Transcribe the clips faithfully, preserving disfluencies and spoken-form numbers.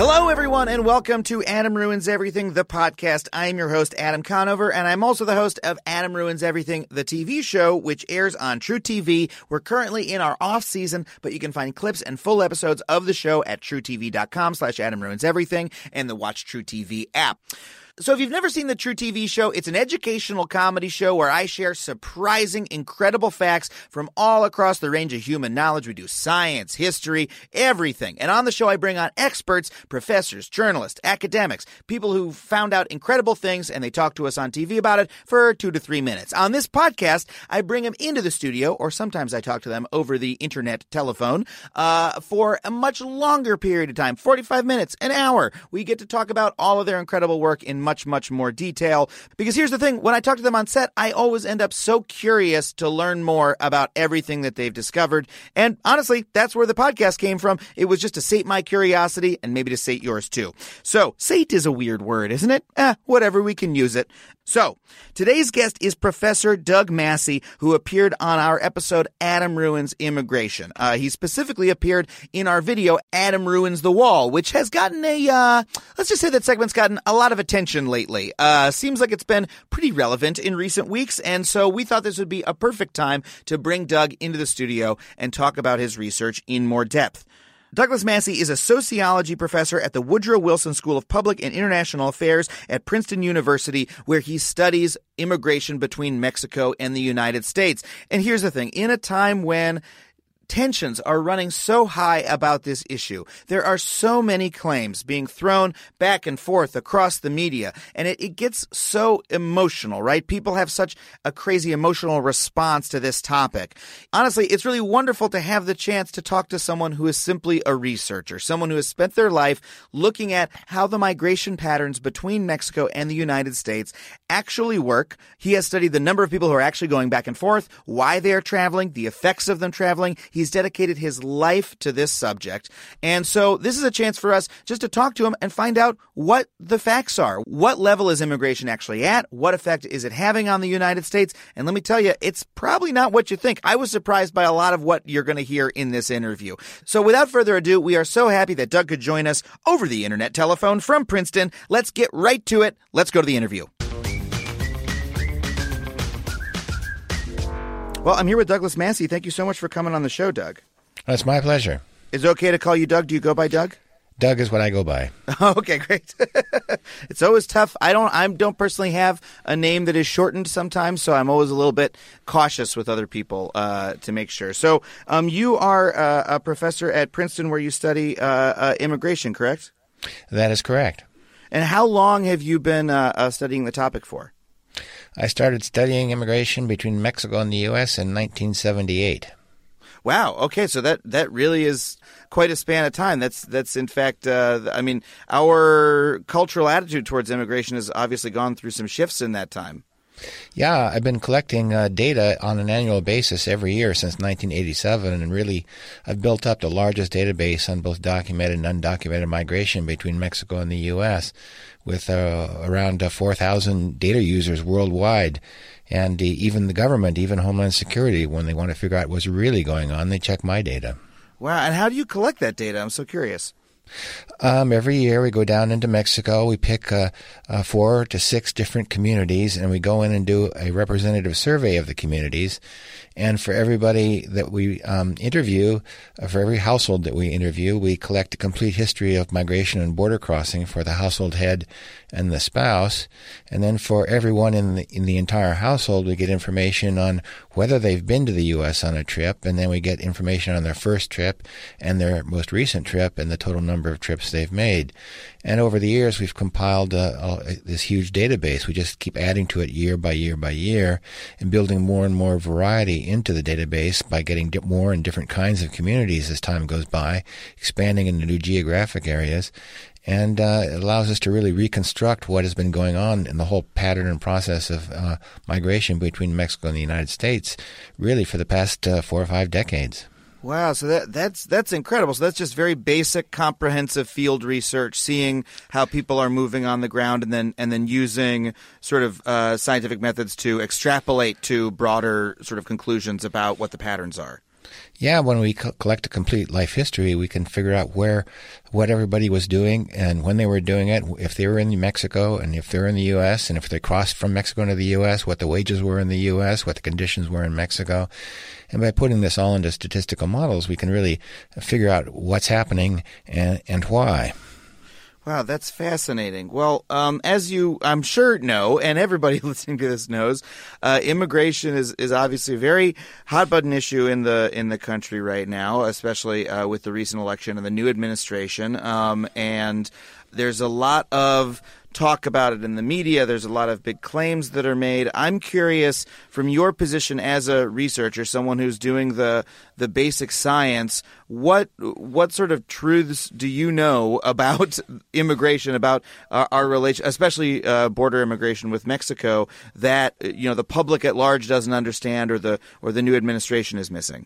Hello, everyone, and welcome to Adam Ruins Everything, the podcast. I am your host, Adam Conover, and I'm also the host of Adam Ruins Everything, the T V show, which airs on True T V. We're currently in our off-season, but you can find clips and full episodes of the show at truetv.com slash Adam Ruins Everything and the Watch True T V app. So if you've never seen the True T V show, it's an educational comedy show where I share surprising, incredible facts from all across the range of human knowledge. We do science, history, everything. And on the show, I bring on experts, professors, journalists, academics, people who found out incredible things, and they talk to us on T V about it for two to three minutes. On this podcast, I bring them into the studio, or sometimes I talk to them over the internet telephone, uh, for a much longer period of time, forty-five minutes, an hour. We get to talk about all of their incredible work in much, much more detail. Because here's the thing, when I talk to them on set, I always end up so curious to learn more about everything that they've discovered. And honestly, that's where the podcast came from. It was just to sate my curiosity and maybe to sate yours too. So, sate is a weird word, isn't it? Eh, whatever, we can use it. So, today's guest is Professor Doug Massey, who appeared on our episode Adam Ruins Immigration. Uh, he specifically appeared in our video Adam Ruins the Wall, which has gotten a, uh, let's just say that segment's gotten a lot of attention lately. Uh, seems like it's been pretty relevant in recent weeks, and so we thought this would be a perfect time to bring Doug into the studio and talk about his research in more depth. Douglas Massey is a sociology professor at the Woodrow Wilson School of Public and International Affairs at Princeton University, where he studies immigration between Mexico and the United States. And here's the thing, in a time when tensions are running so high about this issue, there are so many claims being thrown back and forth across the media, and it, it gets so emotional, right? People have such a crazy emotional response to this topic. Honestly, it's really wonderful to have the chance to talk to someone who is simply a researcher, someone who has spent their life looking at how the migration patterns between Mexico and the United States actually work. He has studied the number of people who are actually going back and forth, why they are traveling, the effects of them traveling. He's dedicated his life to this subject. And so this is a chance for us just to talk to him and find out what the facts are. What level is immigration actually at? What effect is it having on the United States? And let me tell you, it's probably not what you think. I was surprised by a lot of what you're going to hear in this interview. So without further ado, we are so happy that Doug could join us over the internet telephone from Princeton. Let's get right to it. Let's go to the interview. Well, I'm here with Douglas Massey. Thank you so much for coming on the show, Doug. It's my pleasure. Is it okay to call you Doug? Do you go by Doug? Doug is what I go by. Okay, great. It's always tough. I don't I don't personally have a name that is shortened sometimes, so I'm always a little bit cautious with other people uh, to make sure. So um, you are uh, a professor at Princeton where you study uh, uh, immigration, correct? That is correct. And how long have you been uh, uh, studying the topic for? I started studying immigration between Mexico and the U S in nineteen seventy-eight. Wow. Okay, so that, that really is quite a span of time. That's that's in fact, uh, I mean, our cultural attitude towards immigration has obviously gone through some shifts in that time. Yeah, I've been collecting uh, data on an annual basis every year since nineteen eighty-seven, and really I've built up the largest database on both documented and undocumented migration between Mexico and the U S with uh, around uh, four thousand data users worldwide. And uh, even the government, even Homeland Security, when they want to figure out what's really going on, they check my data. Wow, and how do you collect that data? I'm so curious. Um, every year we go down into Mexico, we pick uh, uh, four to six different communities, and we go in and do a representative survey of the communities. And for everybody that we um, interview, uh, for every household that we interview, we collect a complete history of migration and border crossing for the household head and the spouse. And then for everyone in the, in the entire household, we get information on whether they've been to the U S on a trip, and then we get information on their first trip and their most recent trip and the total number of trips they've made. And over the years, we've compiled uh, uh, this huge database. We just keep adding to it year by year by year and building more and more variety into the database by getting di- more and different kinds of communities as time goes by, expanding into new geographic areas. And uh, it allows us to really reconstruct what has been going on in the whole pattern and process of uh, migration between Mexico and the United States, really for the past uh, four or five decades. Wow, so that that's that's incredible. So that's just very basic, comprehensive field research, seeing how people are moving on the ground, and then and then using sort of uh, scientific methods to extrapolate to broader sort of conclusions about what the patterns are. Yeah, when we co- collect a complete life history, we can figure out where, what everybody was doing and when they were doing it, if they were in Mexico and if they're in the U S, and if they crossed from Mexico into the U S, what the wages were in the U S, what the conditions were in Mexico. And by putting this all into statistical models, we can really figure out what's happening and, and why. Wow, that's fascinating. Well, um, as you, I'm sure, know, and everybody listening to this knows, uh, immigration is, is obviously a very hot-button issue in the in the country right now, especially uh, with the recent election and the new administration. Um, and there's a lot of talk about it in the media. There's a lot of big claims that are made. I'm curious, from your position as a researcher, someone who's doing the the basic science, what what sort of truths do you know about immigration, about our, our relation, especially uh, border immigration with Mexico, that you know the public at large doesn't understand, or the or the new administration is missing?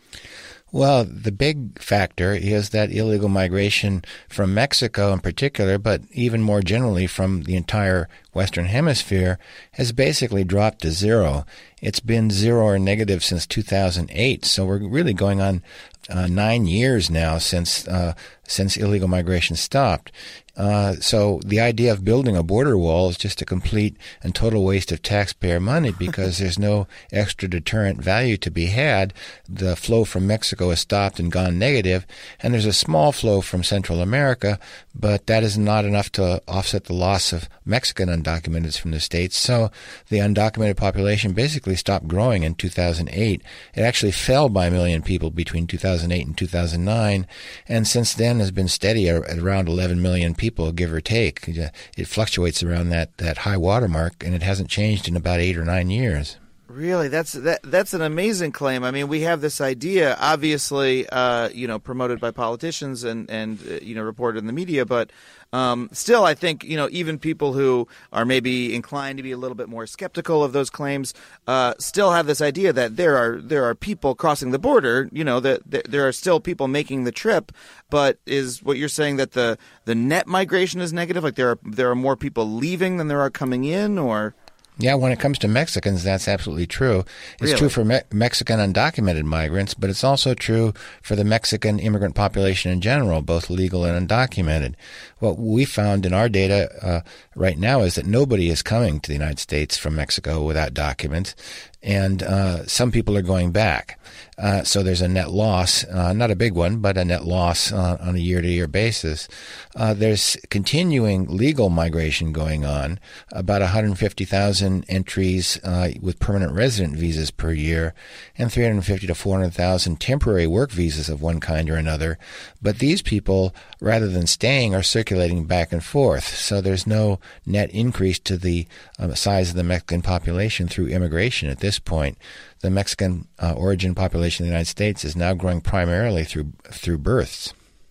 Well, the big factor is that illegal migration from Mexico in particular, but even more generally from the entire Western Hemisphere, has basically dropped to zero. It's been zero or negative since two thousand eight, so we're really going on uh, nine years now since uh, since illegal migration stopped. Uh, so the idea of building a border wall is just a complete and total waste of taxpayer money because there's no extra deterrent value to be had. The flow from Mexico has stopped and gone negative, and there's a small flow from Central America, but that is not enough to offset the loss of Mexican undocumented from the States. So the undocumented population basically stopped growing in two thousand eight. It actually fell by a million people between two thousand eight and two thousand nine, and since then has been steady at around eleven million people. People, give or take. It fluctuates around that, that high water mark, and it hasn't changed in about eight or nine years. Really, that's that. That's an amazing claim. I mean, we have this idea, obviously, uh, you know, promoted by politicians and and uh, you know, reported in the media, but um, still, I think you know, even people who are maybe inclined to be a little bit more skeptical of those claims, uh, still have this idea that there are there are people crossing the border. You know, that, that there are still people making the trip. But is what you're saying that the the net migration is negative? Like there are there are more people leaving than there are coming in, or? Yeah, when it comes to Mexicans, that's absolutely true. It's Really? true for Me- Mexican undocumented migrants, but it's also true for the Mexican immigrant population in general, both legal and undocumented. What we found in our data uh, right now is that nobody is coming to the United States from Mexico without documents, and uh, some people are going back. Uh, so there's a net loss, uh, not a big one, but a net loss uh, on a year-to-year basis. Uh, there's continuing legal migration going on, about one hundred fifty thousand entries uh, with permanent resident visas per year, and three hundred fifty to four hundred thousand temporary work visas of one kind or another. But these people, rather than staying, are circulating back and forth. So there's no net increase to the uh, size of the Mexican population through immigration at this point. The Mexican uh, origin population in the United States is now growing primarily through through births.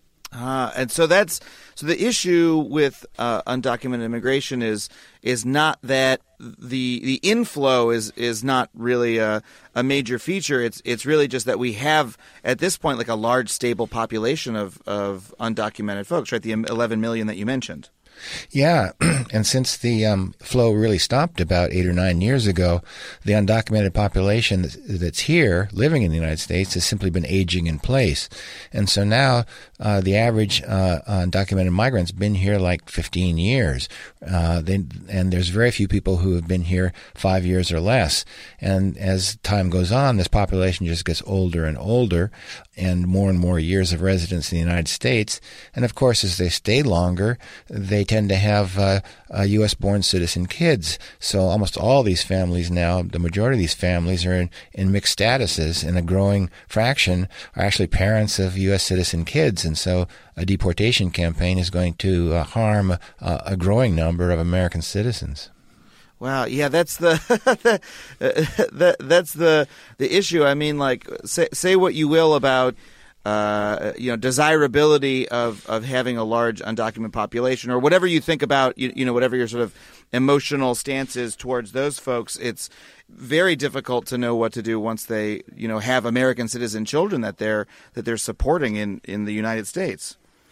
Uh, and so that's so the issue with uh, undocumented immigration is is not that the the inflow is is not really a, a major feature. It's it's really just that we have at this point like a large stable population of, of undocumented folks, right? The eleven million that you mentioned. Yeah, and since the um, flow really stopped about eight or nine years ago, the undocumented population that's here living in the United States has simply been aging in place. And so now uh, the average uh, undocumented migrant's been here like fifteen years. Uh, they, and there's very few people who have been here five years or less. And as time goes on, this population just gets older and older, and more and more years of residence in the United States. And of course, as they stay longer, they tend to have uh, uh, U S-born citizen kids. So almost all these families now, the majority of these families are in, in mixed statuses, and a growing fraction are actually parents of U S citizen kids. And so a deportation campaign is going to uh, harm uh, a growing number of American citizens. Wow, yeah, that's the that, that's the the issue. I mean, like, say say what you will about uh, you know desirability of, of having a large undocumented population, or whatever you think about, you, you know, whatever your sort of emotional stance is towards those folks. It's very difficult to know what to do once they you know have American citizen children that they're that they're supporting in, in the United States.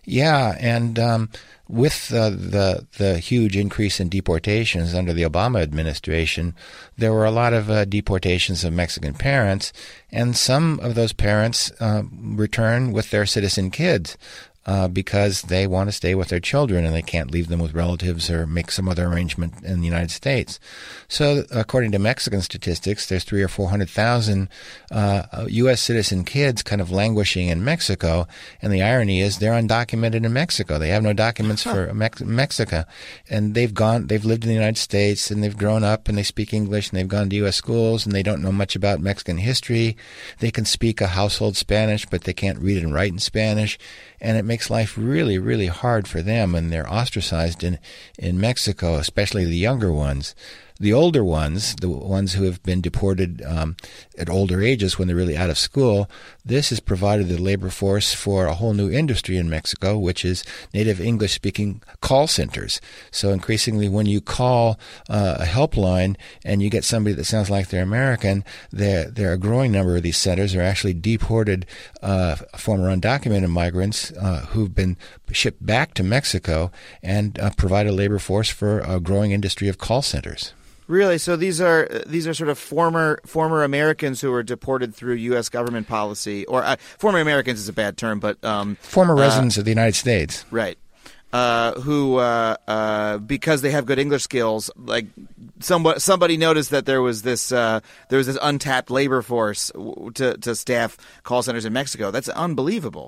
Yeah, and um, with uh, the the huge increase in deportations under the Obama administration, there were a lot of uh, deportations of Mexican parents, and some of those parents uh, return with their citizen kids. Uh, because they want to stay with their children and they can't leave them with relatives or make some other arrangement in the United States. So, according to Mexican statistics, there's three or four hundred thousand uh, U S citizen kids kind of languishing in Mexico. And the irony is, they're undocumented in Mexico. They have no documents for Mex- Mexico, and they've gone, they've lived in the United States, and they've grown up, and they speak English, and they've gone to U S schools, and they don't know much about Mexican history. They can speak a household Spanish, but they can't read and write in Spanish. And it makes life really, really hard for them, and they're ostracized in, in Mexico, especially the younger ones. The older ones, the ones who have been deported um, at older ages when they're really out of school, this has provided the labor force for a whole new industry in Mexico, which is native English-speaking call centers. So increasingly, when you call uh, a helpline and you get somebody that sounds like they're American, there, there are a growing number of these centers are actually deported uh, former undocumented migrants uh, who've been shipped back to Mexico and uh, provide a labor force for a growing industry of call centers. Really? So these are these are sort of former former Americans who were deported through U S government policy, or uh, former Americans is a bad term, but um, former uh, residents of the United States, right? Uh, who, uh, uh, because they have good English skills, like somebody somebody noticed that there was this uh, there was this untapped labor force to to staff call centers in Mexico. That's unbelievable.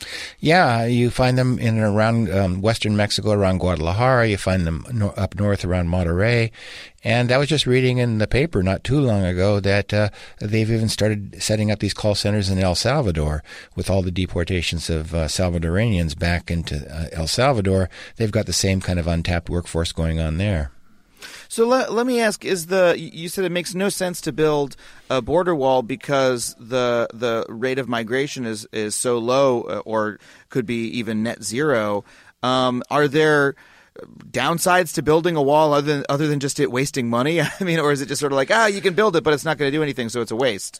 Yeah, you find them in and around um, western Mexico, around Guadalajara. You find them no- up north around Monterrey. And I was just reading in the paper not too long ago that uh, they've even started setting up these call centers in El Salvador with all the deportations of uh, Salvadoranians back into uh, El Salvador. They've got the same kind of untapped workforce going on there. So let, let me ask, is the you said it makes no sense to build a border wall because the the rate of migration is, is so low or could be even net zero. Um, are there downsides to building a wall other than, other than just it wasting money? I mean, or is it just sort of like, ah, you can build it, but it's not going to do anything, so it's a waste?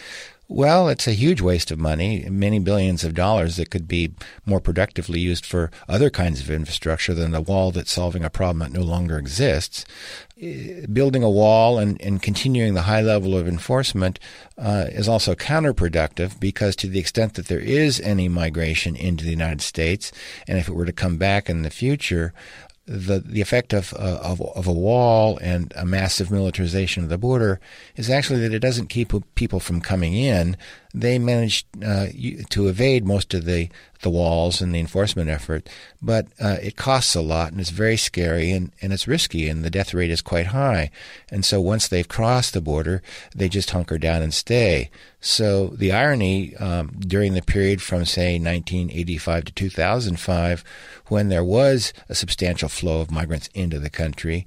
Well, it's a huge waste of money, many billions of dollars that could be more productively used for other kinds of infrastructure than a wall that's solving a problem that no longer exists. Building a wall and, and continuing the high level of enforcement uh, is also counterproductive because to the extent that there is any migration into the United States, and if it were to come back in the future, The the effect of, uh, of of a wall and a massive militarization of the border is actually that it doesn't keep people from coming in. They manage uh, to evade most of the, the walls and the enforcement effort, but uh, it costs a lot and it's very scary and, and it's risky and the death rate is quite high. And so once they've crossed the border, they just hunker down and stay. So the irony um, during the period from, say, nineteen eighty-five to two thousand five, when there was a substantial flow of migrants into the country,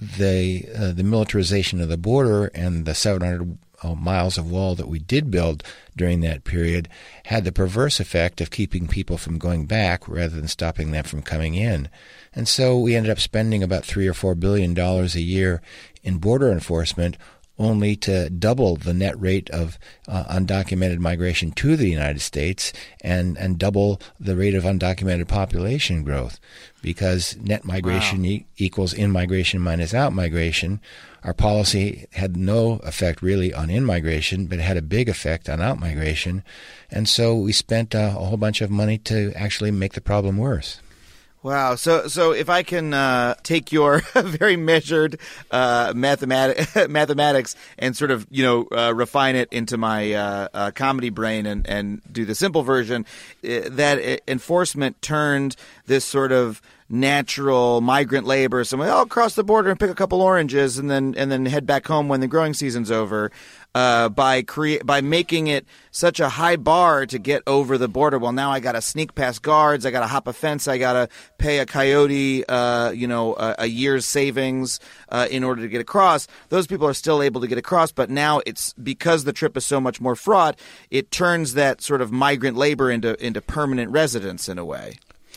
the uh, the militarization of the border and the seven hundred miles of wall that we did build during that period had the perverse effect of keeping people from going back rather than stopping them from coming in. And so we ended up spending about three or four billion dollars a year in border enforcement, only to double the net rate of uh, undocumented migration to the United States and, and double the rate of undocumented population growth. Because net migration wow. e- equals in-migration minus out-migration. Our policy had no effect really on in-migration, but it had a big effect on out-migration. And so we spent uh, a whole bunch of money to actually make the problem worse. Wow. So so if I can uh, take your very measured uh, mathematic, mathematics and sort of, you know, uh, refine it into my uh, uh, comedy brain and, and do the simple version, uh, that enforcement turned this sort of natural migrant labor, someone, oh, cross the border and pick a couple oranges and then and then head back home when the growing season's over, uh, by crea- by making it such a high bar to get over the border. Well, now I got to sneak past guards, I got to hop a fence, I got to pay a coyote, uh, you know, a, a year's savings uh, in order to get across. Those people are still able to get across, but now it's because the trip is so much more fraught, it turns that sort of migrant labor into into permanent residence in a way.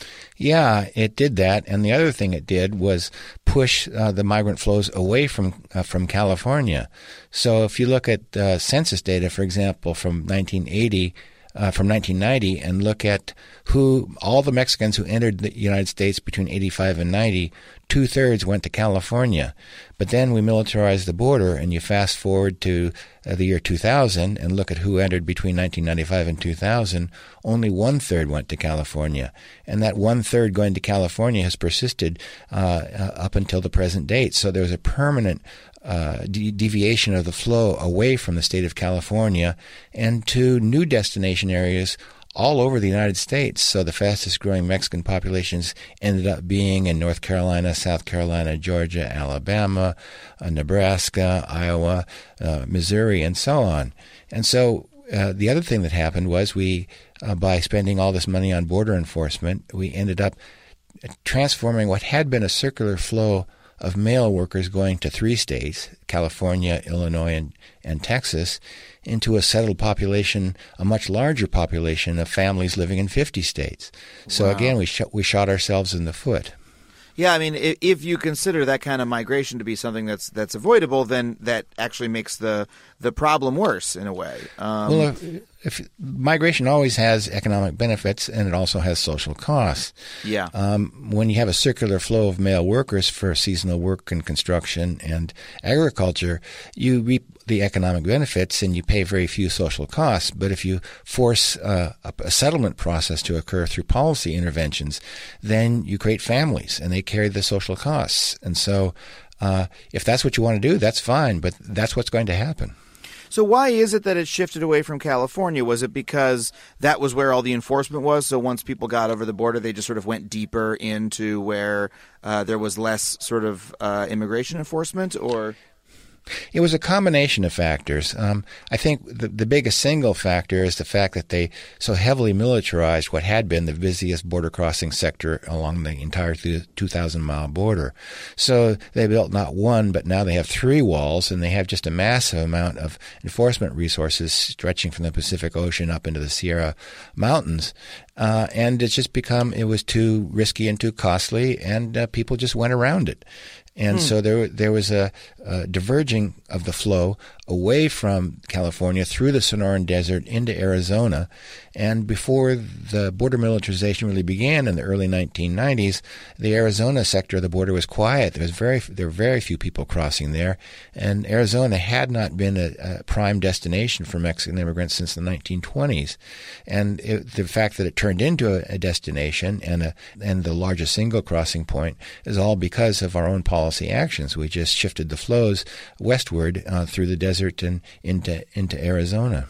Yeah, it did that, and the other thing it did was push uh, the migrant flows away from uh, from California. So if you look at uh, census data, for example, from nineteen eighty uh, from nineteen ninety and look at who all the Mexicans who entered the United States between eighty-five and ninety, two-thirds went to California. But then we militarized the border, and you fast forward to uh, the year two thousand and look at who entered between nineteen ninety-five and two thousand, only one-third went to California. And that one-third going to California has persisted uh, uh, up until the present date. So there's a permanent Uh, de- deviation of the flow away from the state of California and to new destination areas all over the United States. So the fastest growing Mexican populations ended up being in North Carolina, South Carolina, Georgia, Alabama, uh, Nebraska, Iowa, uh, Missouri, and so on. And so uh, the other thing that happened was we, uh, by spending all this money on border enforcement, we ended up transforming what had been a circular flow of mail workers going to three states, California, Illinois, and, and Texas, into a settled population, a much larger population of families living in fifty states. So wow. again, we, sh- we shot ourselves in the foot. Yeah, I mean, if, if you consider that kind of migration to be something that's that's avoidable, then that actually makes the the problem worse in a way. Um, well, if, if migration always has economic benefits, and it also has social costs. Yeah. Um, when you have a circular flow of male workers for seasonal work in construction and agriculture, you reap the economic benefits and you pay very few social costs. But if you force uh, a, a settlement process to occur through policy interventions, then you create families and they carry the social costs. And so uh, if that's what you want to do, that's fine, but that's what's going to happen. So why is it that it shifted away from California? Was it because that was where all the enforcement was? So once people got over the border, they just sort of went deeper into where uh, there was less sort of uh, immigration enforcement, or? It was a combination of factors. Um, I think the, the biggest single factor is the fact that they so heavily militarized what had been the busiest border crossing sector along the entire two thousand mile border. So they built not one, but now they have three walls, and they have just a massive amount of enforcement resources stretching from the Pacific Ocean up into the Sierra Mountains. Uh, and it's just become, it was too risky and too costly, and uh, people just went around it. And hmm. so there there was a, a diverging of the flow away from California through the Sonoran Desert into Arizona. And before the border militarization really began in the early nineteen nineties, the Arizona sector of the border was quiet. There was very there were very few people crossing there, and Arizona had not been a, a prime destination for Mexican immigrants since the nineteen twenties. And it, the fact that it turned into a, a destination and a and the largest single crossing point is all because of our own policy actions. We just shifted the flows westward uh, through the desert and into into Arizona.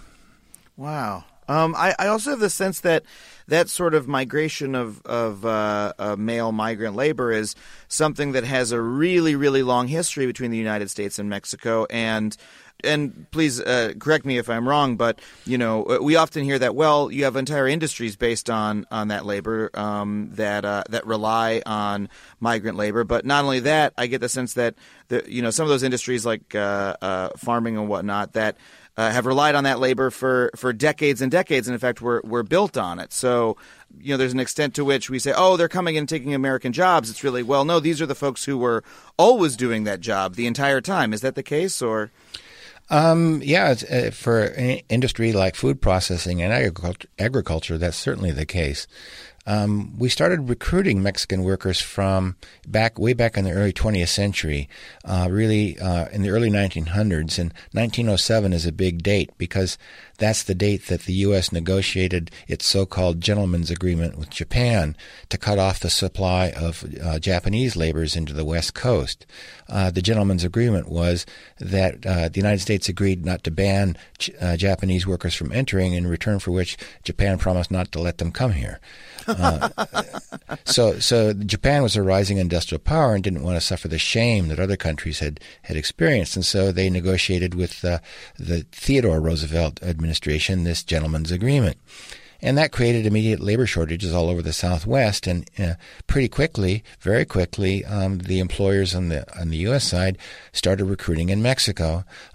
Wow. Um, I, I also have the sense that that sort of migration of, of uh, uh, male migrant labor is something that has a really, really long history between the United States and Mexico. And and please uh, correct me if I'm wrong, but you know we often hear that, well, you have entire industries based on on that labor um, that uh, that rely on migrant labor. But not only that, I get the sense that the, you know some of those industries like uh, uh, farming and whatnot that Uh, have relied on that labor for, for decades and decades, and in fact, we're we're built on it. So, you know, there's an extent to which we say, oh, they're coming and taking American jobs. It's really, well, no, these are the folks who were always doing that job the entire time. Is that the case, or? Um, yeah, it's, uh, for an industry like food processing and agriculture, agriculture, that's certainly the case. Um, we started recruiting Mexican workers from back way back in the early twentieth century, uh, really uh, in the early nineteen hundreds. And nineteen oh seven is a big date because that's the date that the U S negotiated its so-called gentleman's agreement with Japan to cut off the supply of uh, Japanese laborers into the West Coast. Uh, the gentleman's agreement was that uh, the United States agreed not to ban uh, Japanese workers from entering, in return for which Japan promised not to let them come here. Uh, so, so Japan was a rising industrial power and didn't want to suffer the shame that other countries had, had experienced, and so they negotiated with uh, the Theodore Roosevelt administration this gentleman's agreement. And that created immediate labor shortages all over the Southwest, and uh, pretty quickly, very quickly, um, the employers on the on the U S side started recruiting in Mexico.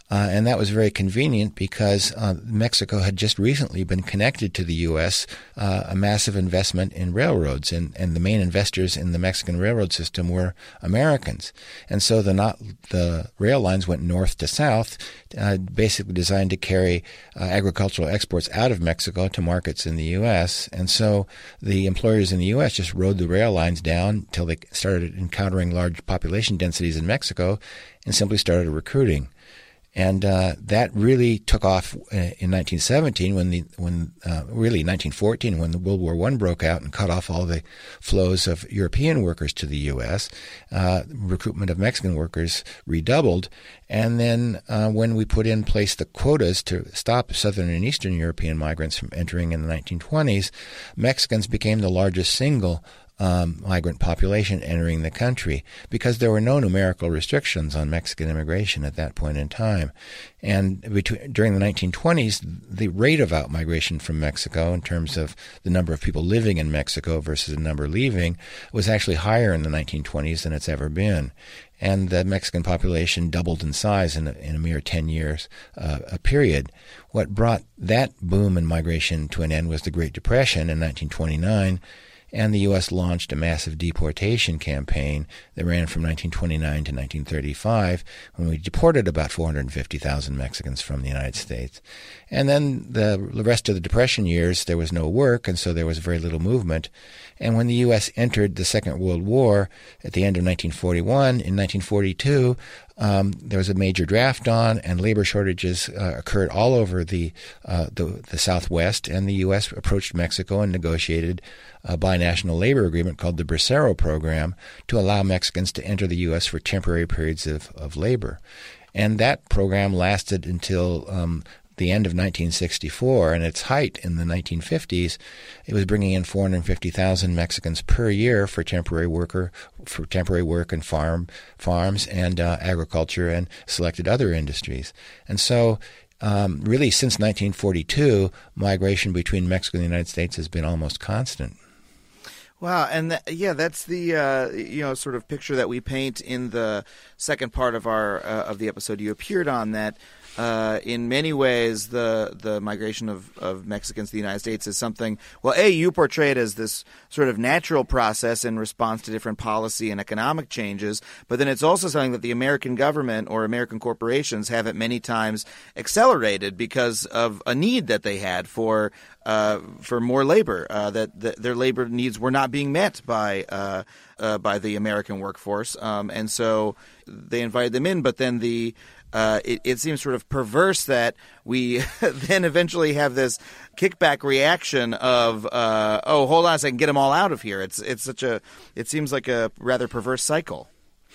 Uh, and that was very convenient because uh, Mexico had just recently been connected to the U S, uh, a massive investment in railroads, and, and the main investors in the Mexican railroad system were Americans. And so the not, the rail lines went north to south, uh, basically designed to carry uh, agricultural exports out of Mexico to markets in the U S. And so the employers in the U S just rode the rail lines down until they started encountering large population densities in Mexico and simply started recruiting. And uh, that really took off in nineteen seventeen, when the when uh, really nineteen fourteen, when the World War One broke out and cut off all the flows of European workers to the U S. Uh, recruitment of Mexican workers redoubled, and then uh, when we put in place the quotas to stop Southern and Eastern European migrants from entering in the nineteen twenties, Mexicans became the largest single Um, migrant population entering the country, because there were no numerical restrictions on Mexican immigration at that point in time. And between, during the nineteen twenties, the rate of outmigration from Mexico, in terms of the number of people living in Mexico versus the number leaving, was actually higher in the nineteen twenties than it's ever been. And the Mexican population doubled in size in a, in a mere ten years uh, a period. What brought that boom in migration to an end was the Great Depression in nineteen twenty-nine, and the U S launched a massive deportation campaign that ran from nineteen twenty-nine to nineteen thirty-five, when we deported about four hundred fifty thousand Mexicans from the United States. And then the rest of the Depression years, there was no work, and so there was very little movement. And when the U S entered the Second World War at the end of nineteen forty-one, in nineteen forty-two, um, there was a major draft on, and labor shortages uh, occurred all over the, uh, the the Southwest, and the U S approached Mexico and negotiated a binational labor agreement called the Bracero Program to allow Mexicans to enter the U S for temporary periods of, of labor. And that program lasted until um, the end of nineteen sixty-four, and its height in the nineteen fifties, it was bringing in four hundred fifty thousand Mexicans per year for temporary worker for temporary work in farm farms and uh, agriculture and selected other industries. And so um, really since nineteen forty-two, migration between Mexico and the United States has been almost constant. Wow, and that, yeah, that's the uh, you know sort of picture that we paint in the second part of our uh, of the episode you appeared on. That uh, in many ways the the migration of, of Mexicans to the United States is something. Well, a you portray it as this sort of natural process in response to different policy and economic changes, but then it's also something that the American government or American corporations have at many times accelerated because of a need that they had for. Uh, for more labor, uh, that, that their labor needs were not being met by uh, uh, by the American workforce, um, and so they invited them in. But then the uh, it, it seems sort of perverse that we then eventually have this kickback reaction of uh, oh, hold on a second, get them all out of here. It's it's such a it seems like a rather perverse cycle.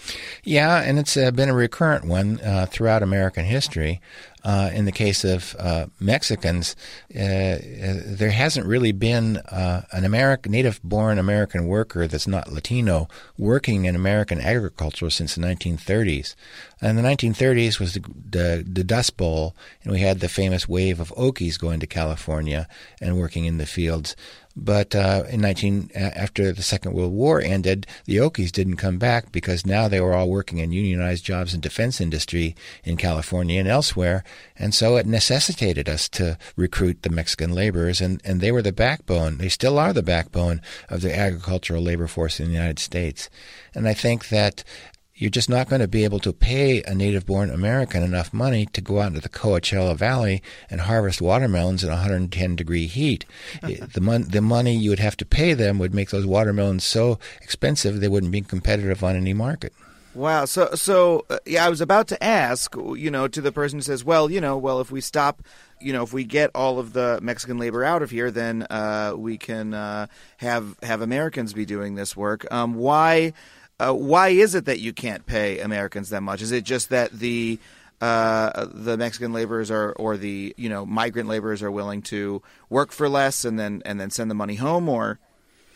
Yeah, and it's uh, been a recurrent one uh, throughout American history. Uh, in the case of uh, Mexicans, uh, uh, there hasn't really been uh, an American, native-born American worker that's not Latino working in American agriculture since the nineteen thirties. And the nineteen thirties was the, the, the Dust Bowl, and we had the famous wave of Okies going to California and working in the fields. But uh, in nineteen after the Second World War ended, the Okies didn't come back because now they were all working in unionized jobs in defense industry in California and elsewhere, and so it necessitated us to recruit the Mexican laborers, and, and they were the backbone. They still are the backbone of the agricultural labor force in the United States. And I think that you're just not going to be able to pay a native-born American enough money to go out into the Coachella Valley and harvest watermelons in one hundred ten degree heat. the, mon- the money you would have to pay them would make those watermelons so expensive they wouldn't be competitive on any market. Wow. So, so uh, yeah, I was about to ask, you know, to the person who says, well, you know, well, if we stop, you know, if we get all of the Mexican labor out of here, then uh, we can uh, have have Americans be doing this work. Um, why? Uh, why is it that you can't pay Americans that much? Is it just that the uh, the Mexican laborers are, or the you know migrant laborers are willing to work for less and then and then send the money home, or?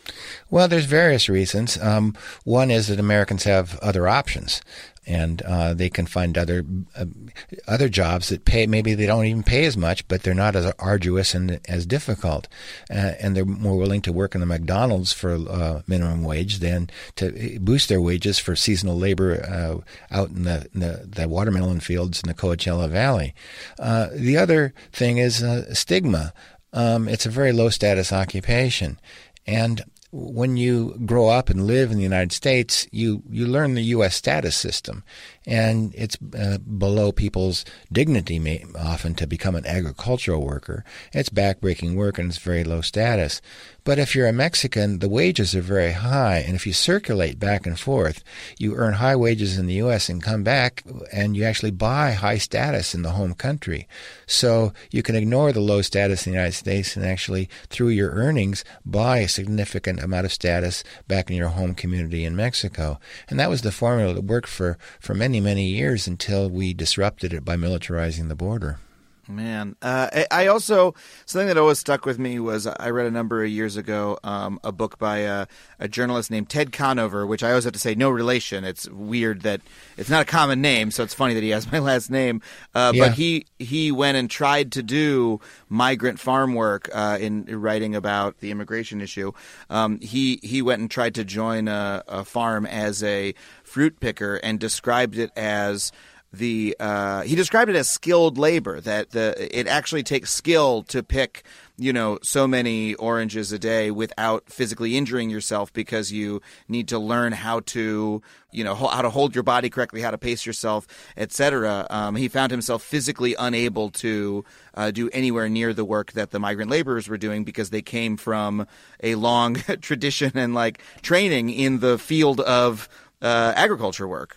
Well, there's various reasons. Um, one is that Americans have other options, and uh, they can find other uh, other jobs that pay. Maybe they don't even pay as much, but they're not as arduous and as difficult, uh, and they're more willing to work in the McDonald's for uh, minimum wage than to boost their wages for seasonal labor uh, out in the, in the the watermelon fields in the Coachella Valley. Uh, the other thing is uh, stigma. Um, it's a very low status occupation, and when you grow up and live in the United States, you, you learn the U S status system, and it's uh, below people's dignity may, often to become an agricultural worker. It's backbreaking work, and it's very low status. But if you're a Mexican, the wages are very high, and if you circulate back and forth, you earn high wages in the U S and come back, and you actually buy high status in the home country. So you can ignore the low status in the United States and actually, through your earnings, buy a significant amount of status back in your home community in Mexico. And that was the formula that worked for, for many, many years until we disrupted it by militarizing the border. Man, uh, I, I also, something that always stuck with me was I read a number of years ago um, a book by a, a journalist named Ted Conover, which I always have to say no relation. It's weird that it's not a common name, so it's funny that he has my last name. Uh, yeah. But he, he went and tried to do migrant farm work uh, in writing about the immigration issue. Um, he, he went and tried to join a, a farm as a fruit picker and described it as The uh, he described it as skilled labor, that the it actually takes skill to pick, you know, so many oranges a day without physically injuring yourself, because you need to learn how to, you know, how to hold your body correctly, how to pace yourself, et cetera. Um, he found himself physically unable to uh, do anywhere near the work that the migrant laborers were doing, because they came from a long tradition and like training in the field of uh, agriculture work.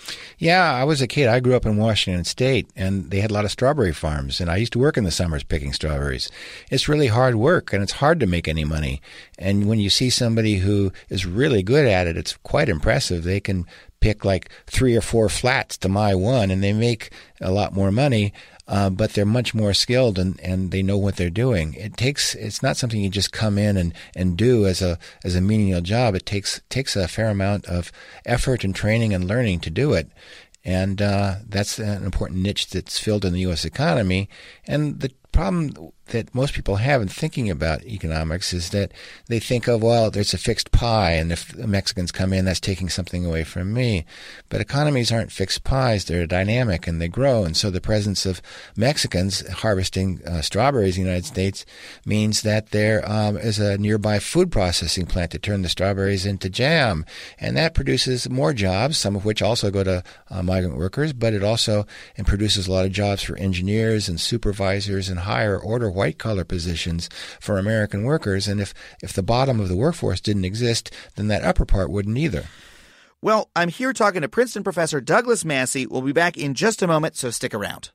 Yeah, I was a kid. I grew up in Washington State, and they had a lot of strawberry farms, and I used to work in the summers picking strawberries. It's really hard work, and it's hard to make any money. And when you see somebody who is really good at it, it's quite impressive. They can pick like three or four flats to my one, and they make a lot more money. Uh, but they're much more skilled, and, and they know what they're doing. It takes it's not something you just come in and, and do as a as a menial job. It takes takes a fair amount of effort and training and learning to do it, and uh, that's an important niche that's filled in the U S economy. And the problem that most people have in thinking about economics is that they think of, well, there's a fixed pie, and if the Mexicans come in, that's taking something away from me. But economies aren't fixed pies. They're dynamic, and they grow. And so the presence of Mexicans harvesting uh, strawberries in the United States means that there um, is a nearby food processing plant to turn the strawberries into jam. And that produces more jobs, some of which also go to uh, migrant workers, but it also and produces a lot of jobs for engineers and supervisors and higher order white-collar positions for American workers. And if, if the bottom of the workforce didn't exist, then that upper part wouldn't either. Well, I'm here talking to Princeton professor Douglas Massey. We'll be back in just a moment, so stick around.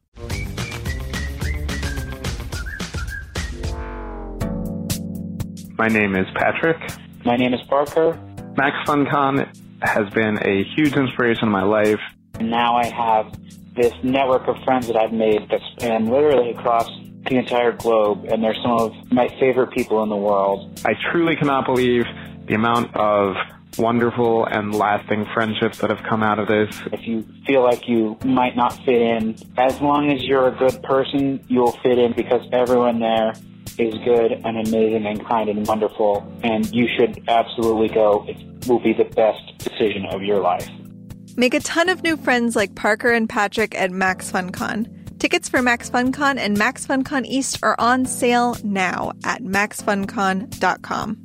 My name is Patrick. My name is Parker. Max FunCon has been a huge inspiration in my life. Now I have this network of friends that I've made that span literally across the entire globe, and they're some of my favorite people in the world. I truly cannot believe the amount of wonderful and lasting friendships that have come out of this. If you feel like you might not fit in, as long as you're a good person, you'll fit in, because everyone there is good and amazing and kind and wonderful, and you should absolutely go. It will be the best decision of your life. Make a ton of new friends like Parker and Patrick at Max FunCon. Tickets for Max FunCon and Max FunCon East are on sale now at max fun con dot com.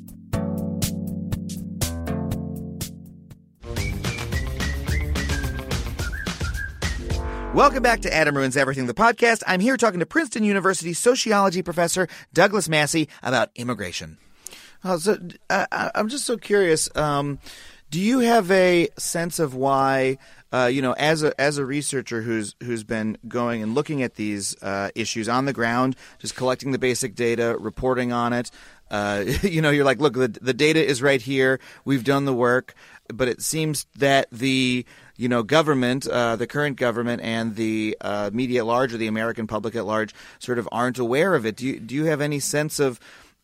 Welcome back to Adam Ruins Everything, the podcast. I'm here talking to Princeton University sociology professor Douglas Massey about immigration. Uh, so uh, I'm just so curious. Um, do you have a sense of why, uh, you know, as a as a researcher who's who's been going and looking at these uh, issues on the ground, just collecting the basic data, reporting on it, uh, you know, you're like, look, the the data is right here. We've done the work, but it seems that the you know, government, uh, the current government and the uh, media at large, or the American public at large, sort of aren't aware of it. Do you do you have any sense of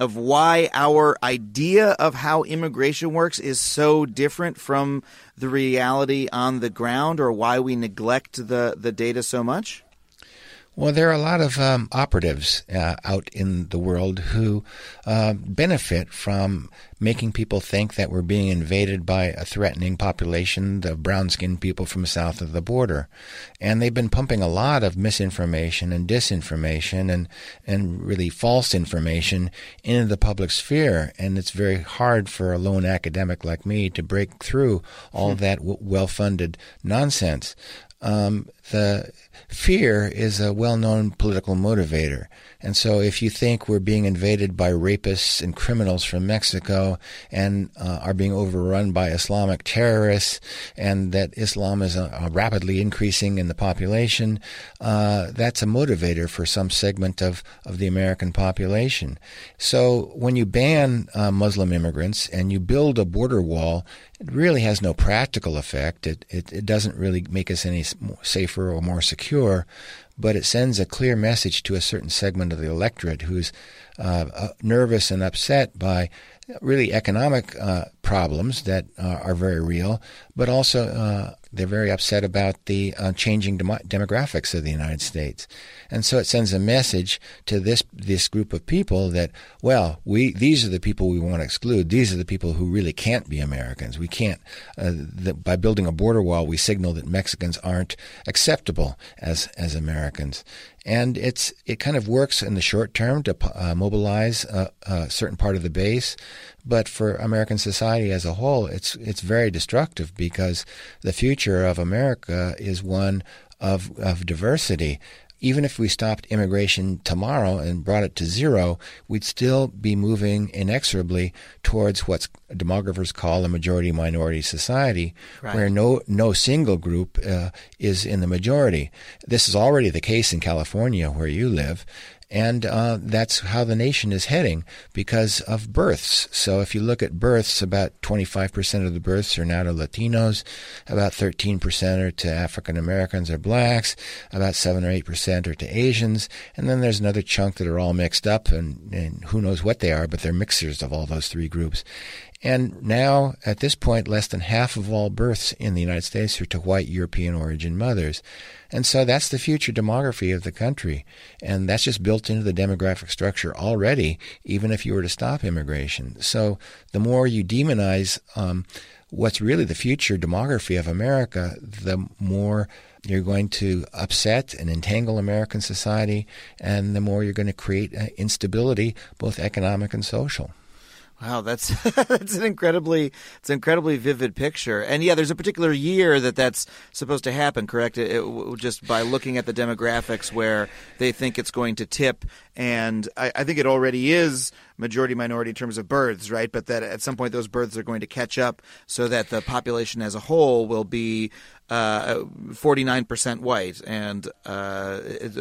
of why our idea of how immigration works is so different from the reality on the ground, or why we neglect the, the data so much? Well, there are a lot of um, operatives uh, out in the world who uh, benefit from making people think that we're being invaded by a threatening population, the brown-skinned people from south of the border. And they've been pumping a lot of misinformation and disinformation and, and really false information into the public sphere. And it's very hard for a lone academic like me to break through all hmm. that w- well-funded nonsense. Um, the fear is a well-known political motivator. And so if you think we're being invaded by rapists and criminals from Mexico and uh, are being overrun by Islamic terrorists, and that Islam is uh, rapidly increasing in the population, uh, that's a motivator for some segment of, of the American population. So when you ban uh, Muslim immigrants and you build a border wall, it really has no practical effect. It, it, it doesn't really make us any safer or more secure, but it sends a clear message to a certain segment of the electorate who's uh, uh, nervous and upset by really economic uh, problems that uh, are very real, but also uh, they're very upset about the uh, changing dem- demographics of the United States. And so it sends a message to this this group of people that, well, we these are the people we want to exclude. These are the people who really can't be Americans. We can't, uh, the, by building a border wall, we signal that Mexicans aren't acceptable as, as Americans. And it's it kind of works in the short term to uh, mobilize a, a certain part of the base, but for American society as a whole, it's it's very destructive, because the future of America is one of of diversity. Even if we stopped immigration tomorrow and brought it to zero, we'd still be moving inexorably towards what demographers call a majority-minority society, right, where no no single group uh, is in the majority. This is already the case in California, where you live. And uh, that's how the nation is heading because of births. So if you look at births, about twenty-five percent of the births are now to Latinos, about thirteen percent are to African Americans or blacks, about seven or eight percent are to Asians, and then there's another chunk that are all mixed up, and, and who knows what they are, but they're mixers of all those three groups. And now, at this point, less than half of all births in the United States are to white European origin mothers. And so that's the future demography of the country. And that's just built into the demographic structure already, even if you were to stop immigration. So the more you demonize um, what's really the future demography of America, the more you're going to upset and entangle American society, and the more you're going to create uh, instability, both economic and social. Wow, that's that's an incredibly it's an incredibly vivid picture. And yeah, there's a particular year that that's supposed to happen, correct? It, it, just by looking at the demographics where they think it's going to tip. And I, I think it already is majority-minority in terms of births, right? But that at some point those births are going to catch up so that the population as a whole will be uh, forty-nine percent white. And uh,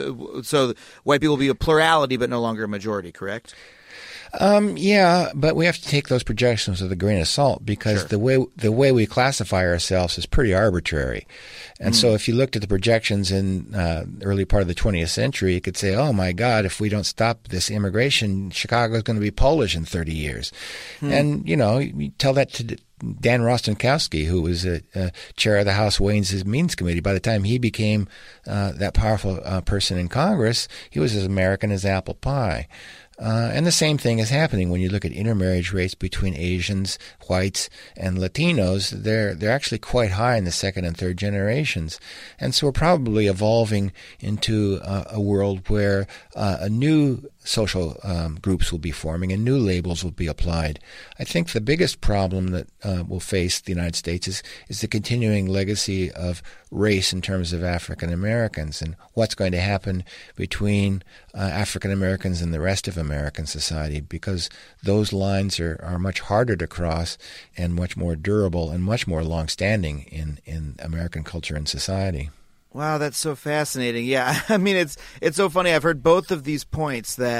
so white people will be a plurality but no longer a majority, correct? Um, yeah, but we have to take those projections with a grain of salt, because sure. the way the way we classify ourselves is pretty arbitrary. And mm. so if you looked at the projections in uh, the early part of the twentieth century, you could say, oh, my God, if we don't stop this immigration, Chicago is going to be Polish in thirty years. Mm. And, you know, you tell that to Dan Rostenkowski, who was a, a chair of the House Ways and Means Committee. By the time he became uh, that powerful uh, person in Congress, he was as American as apple pie. Uh, and the same thing is happening when you look at intermarriage rates between Asians, whites, and Latinos. They're they're actually quite high in the second and third generations. And so we're probably evolving into uh, a world where uh, a new social um, groups will be forming and new labels will be applied. I think the biggest problem that uh, will face the United States is, is the continuing legacy of race in terms of African Americans, and what's going to happen between uh, African Americans and the rest of American society, because those lines are, are much harder to cross and much more durable and much more long-standing in, in American culture and society. Wow, that's so fascinating. Yeah, I mean, it's it's so funny. I've heard both of these points that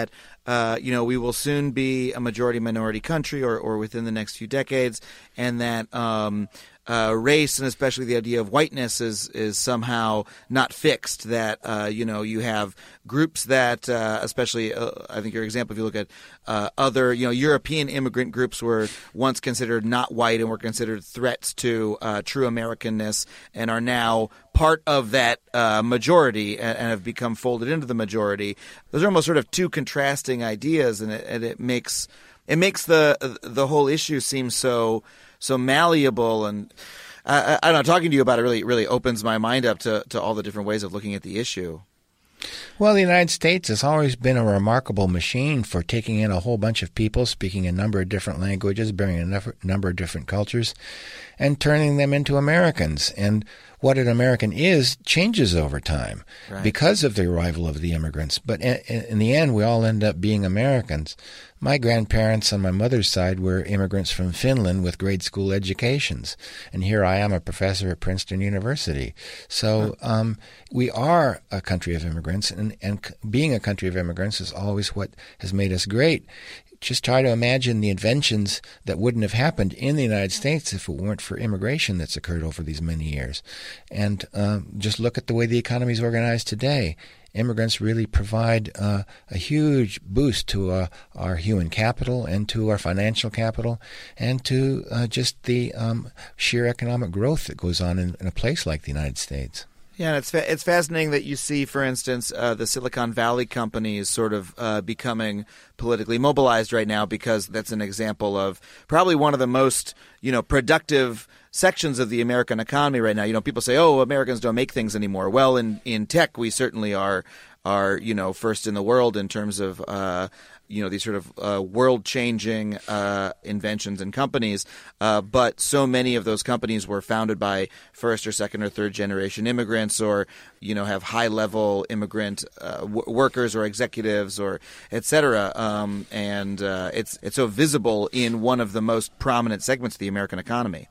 uh, you know, we will soon be a majority-minority country, or, or within the next few decades, and that um, uh, race, and especially the idea of whiteness, is is somehow not fixed. That uh, you know, you have groups that, uh, especially, uh, I think your example, if you look at uh, other, you know, European immigrant groups were once considered not white and were considered threats to uh, true Americanness, and are now part of that uh, majority and, and have become folded into the majority. Those are almost sort of two contrasting ideas, and it, and it makes it makes the the whole issue seem so so malleable. And I, I don't know, talking to you about it really really opens my mind up to, to all the different ways of looking at the issue. Well, the United States has always been a remarkable machine for taking in a whole bunch of people, speaking a number of different languages, bearing a number of different cultures, and turning them into Americans. And what an American is changes over time right. because of the arrival of the immigrants. But in, in the end, we all end up being Americans. My grandparents on my mother's side were immigrants from Finland with grade school educations. And here I am, a professor at Princeton University. So um, we are a country of immigrants, and, and being a country of immigrants is always what has made us great. Just try to imagine the inventions that wouldn't have happened in the United States if it weren't for immigration that's occurred over these many years. And uh, just look at the way the economy is organized today. Immigrants really provide uh, a huge boost to uh, our human capital and to our financial capital and to uh, just the um, sheer economic growth that goes on in, in a place like the United States. Yeah, and it's fa- it's fascinating that you see, for instance, uh, the Silicon Valley companies sort of uh, becoming politically mobilized right now, because that's an example of probably one of the most, you know, productive sections of the American economy right now. You know, people say, "Oh, Americans don't make things anymore." Well, in, in tech, we certainly are are you know first in the world in terms of uh, you know these sort of uh, world-changing uh, inventions and companies. Uh, but so many of those companies were founded by first or second or third generation immigrants, or you know have high-level immigrant uh, w- workers or executives, or et cetera. Um, and uh, it's it's so visible in one of the most prominent segments of the American economy.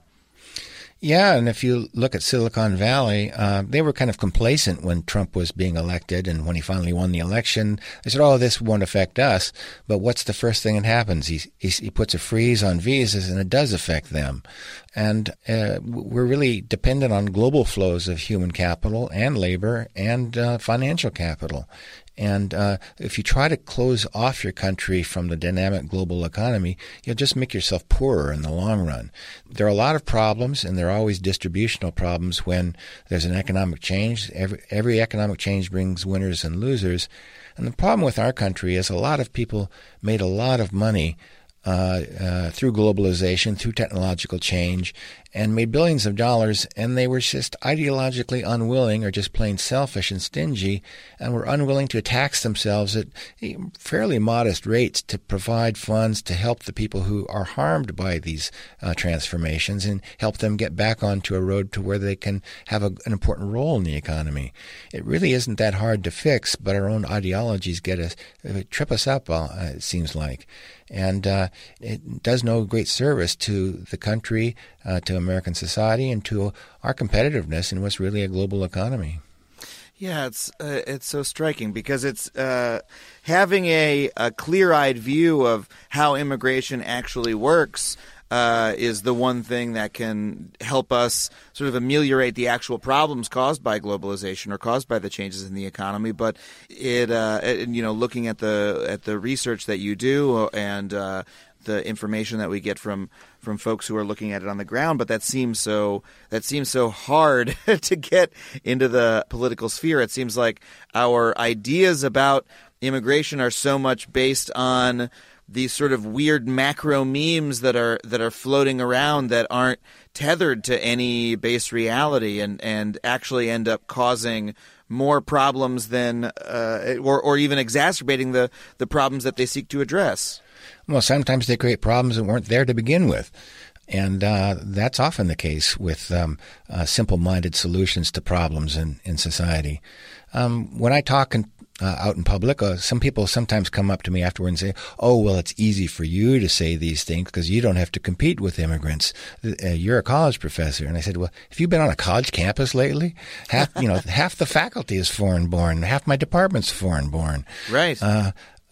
Yeah, and if you look at Silicon Valley, uh, they were kind of complacent when Trump was being elected, and when he finally won the election, they said, "Oh, this won't affect us." But what's the first thing that happens? He he, he puts a freeze on visas, and it does affect them. And uh, we're really dependent on global flows of human capital and labor and uh, financial capital. And uh, if you try to close off your country from the dynamic global economy, you'll just make yourself poorer in the long run. There are a lot of problems, and there are always distributional problems when there's an economic change. Every, every economic change brings winners and losers. And the problem with our country is a lot of people made a lot of money Uh, uh, through globalization, through technological change, and made billions of dollars, and they were just ideologically unwilling or just plain selfish and stingy, and were unwilling to tax themselves at fairly modest rates to provide funds to help the people who are harmed by these uh, transformations and help them get back onto a road to where they can have a, an important role in the economy. It really isn't that hard to fix, but our own ideologies get us, uh, trip us up, uh, it seems like. And uh, it does no great service to the country, uh, to American society, and to our competitiveness in what's really a global economy. Yeah, it's uh, it's so striking because it's uh, having a, a clear-eyed view of how immigration actually works uh, is the one thing that can help us sort of ameliorate the actual problems caused by globalization or caused by the changes in the economy. But it, uh, it you know, looking at the at the research that you do and uh, the information that we get from from folks who are looking at it on the ground, but that seems so that seems so hard to get into the political sphere. It seems like our ideas about immigration are so much based on these sort of weird macro memes that are that are floating around that aren't tethered to any base reality, and, and actually end up causing more problems than uh, or or even exacerbating the, the problems that they seek to address. Well, sometimes they create problems that weren't there to begin with. And uh, that's often the case with um, uh, simple-minded solutions to problems in, in society. Um, when I talk in, uh, out in public, uh, some people sometimes come up to me afterward and say, "Oh, well, it's easy for you to say these things because you don't have to compete with immigrants. Uh, you're a college professor." And I said, "Well, have you been on a college campus lately? Half, you know, half the faculty is foreign-born. Half my department's foreign-born." Right. Uh,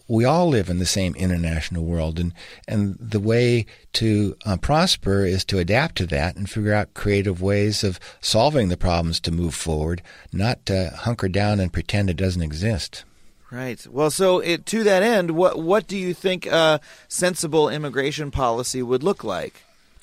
we all live in the same international world, and, and the way to uh, prosper is to adapt to that and figure out creative ways of solving the problems to move forward, not to hunker down and pretend it doesn't exist. Right. Well, so it, to that end, what what do you think a sensible immigration policy would look like?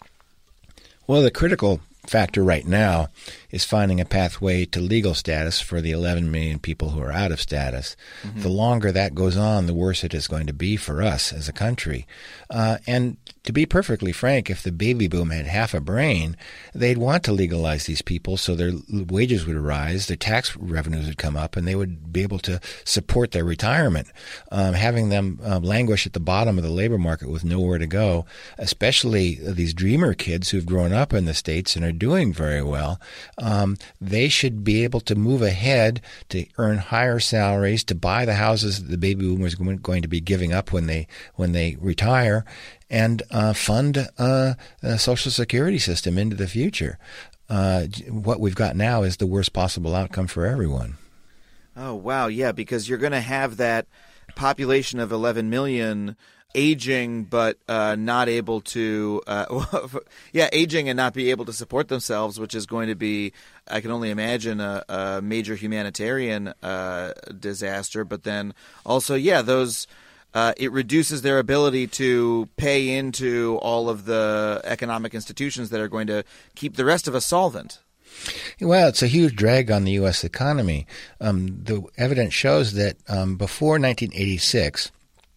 Well, the critical factor right now is finding a pathway to legal status for the eleven million people who are out of status. Mm-hmm. The longer that goes on, the worse it is going to be for us as a country. Uh, and to be perfectly frank, if the baby boom had half a brain, they'd want to legalize these people so their wages would rise, their tax revenues would come up, and they would be able to support their retirement. Um, having them uh, languish at the bottom of the labor market with nowhere to go, especially these dreamer kids who've grown up in the States and are doing very well, um, they should be able to move ahead to earn higher salaries, to buy the houses that the baby boomers are going to be giving up when they when they retire, and uh, fund uh, a Social Security system into the future. Uh, what we've got now is the worst possible outcome for everyone. Oh, wow. Yeah, because you're going to have that population of eleven million aging but uh, not able to uh, – yeah, aging and not be able to support themselves, which is going to be, I can only imagine, a, a major humanitarian uh, disaster. But then also, yeah, those – Uh, it reduces their ability to pay into all of the economic institutions that are going to keep the rest of us solvent. Well, it's a huge drag on the U S economy. Um, the evidence shows that um, before nineteen eighty-six,